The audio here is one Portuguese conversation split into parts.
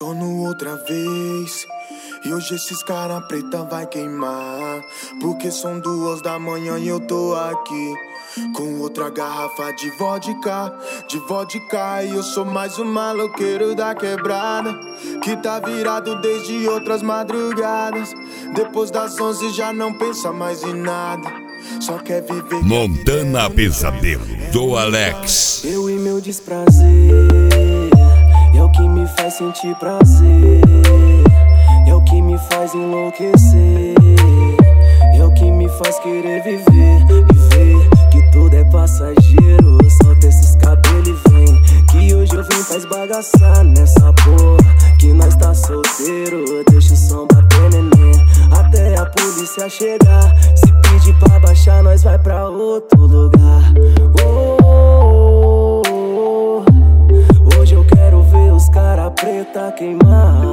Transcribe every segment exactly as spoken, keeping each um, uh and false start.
Torno outra vez, e hoje esses cara preta vai queimar, porque são duas da manhã e eu tô aqui com outra garrafa de vodka, de vodka. E eu sou mais um maloqueiro da quebrada, que tá virado desde outras madrugadas. Depois das onze já não pensa mais em nada, só quer viver. Montana Pesadelo, do Alex. Eu e meu desprazer é o que me faz sentir prazer, é o que me faz enlouquecer, é o que me faz querer viver e ver que tudo é passageiro. Solta esses cabelos e vem, que hoje eu vim pra esbagaçar nessa porra, que nós tá solteiro. Deixa o som bater, neném, até a polícia chegar. Se pedir pra baixar, nós vai pra outro lugar. Oh, oh, oh, oh. Hoje eu quero ver os cara preta queimar,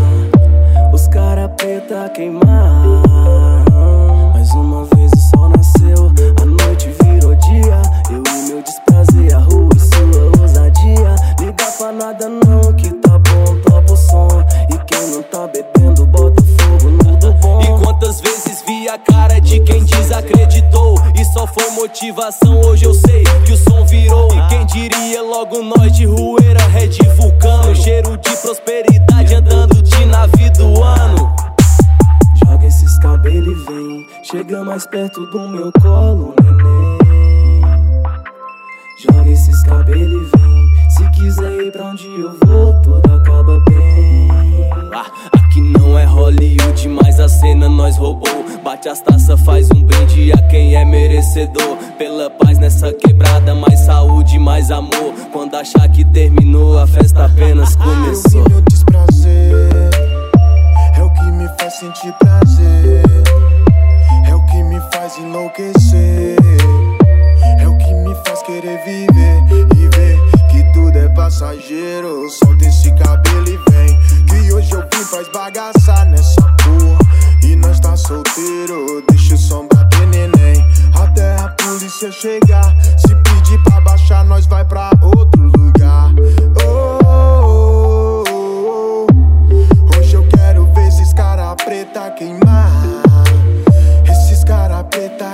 os cara preta queimar. Mais uma vez o sol nasceu, a noite virou dia. Eu e meu desprazer, a rua e sua ousadia. Liga pra nada não, que tá bom, topa o som. E quem não tá bebendo, bota fogo no do bom. E quantas vezes vi a cara de quem desacreditou, e só foi motivação, hoje eu sei que o som virou. E quem diria logo nós de Rueira, Red Vulcano, cheiro de prosperidade andando de navio do ano. Joga esses cabelos e vem, chega mais perto do meu colo, neném. Joga esses cabelos e vem, se quiser ir pra onde eu vou, tudo acaba bem. Ah, aqui não é Hollywood, mas a cena nós roubou. Bate as taças, faz um brinde a quem é merecedor. Pela paz nessa quebrada, mais saúde, mais amor. Quando achar que terminou, a festa apenas começou. Eu e meu desprazer é o que me faz sentir prazer, é o que me faz enlouquecer, é o que me faz querer viver e ver que tudo é passageiro. Solta esse cabelo e vem, que hoje eu vim pra esbagaçar nessa porra, e nós tá solteiro. Deixa o som bater, neném, até a polícia chegar. Se pedir pra baixar, nós vai pra outro lugar. Oh, oh, oh, oh. Hoje eu quero ver esses cara preta queimar, esses cara preta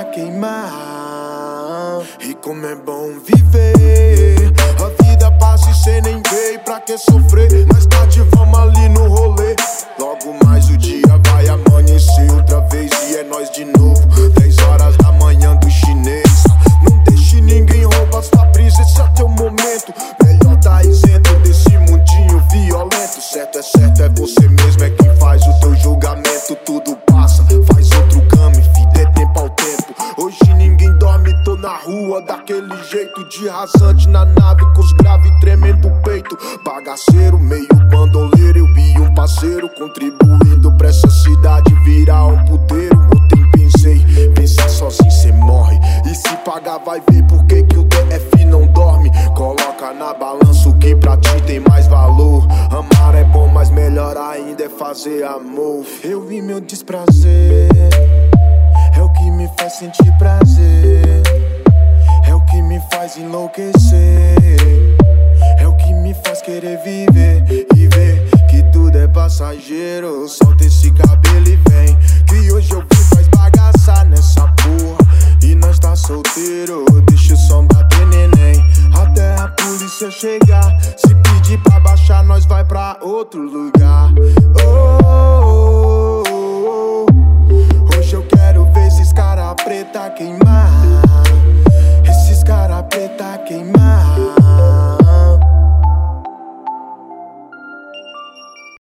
queimar. E como é bom viver, a vida passa e cê nem vê. Pra que sofrer? Mais tarde vamos ali no rolê. Logo mais o dia vai amanhecer outra vez e é nós de novo. Dez horas da manhã do chinês. Não deixe ninguém roubar sua brisa, esse é teu momento. Melhor tá isento desse mundinho violento. Certo é certo, é você mesmo, é quem faz o teu julgamento. Tudo passa, faz outro game, fi, dê tempo ao tempo. Hoje ninguém dorme, tô na rua daquele jeito de rasante, na nave com os graves tremendo o peito. Bagaceiro, meio bandoleiro, eu vi um parceiro contribuindo pra essa cidade virar um puteiro. Ontem pensei, pensar sozinho cê morre, e se pagar vai ver por que que o D F não dorme. Coloca na balança o que pra ti tem mais valor. Amar é bom, mas melhor ainda é fazer amor. Eu e meu desprazer é o que me faz sentir prazer, é o que me faz enlouquecer, é o que me faz querer viver e ver que tudo é passageiro. Solta esse cabelo e vem, que hoje eu vim pra esbagaçar nessa porra, e nós tá solteiro. Deixa o som bater, neném, até a polícia chegar. Se pedir pra baixar, nós vai pra outro lugar. Oh, oh, oh, oh. Hoje eu quero ver esses cara preta queimar, esses cara preta queimar.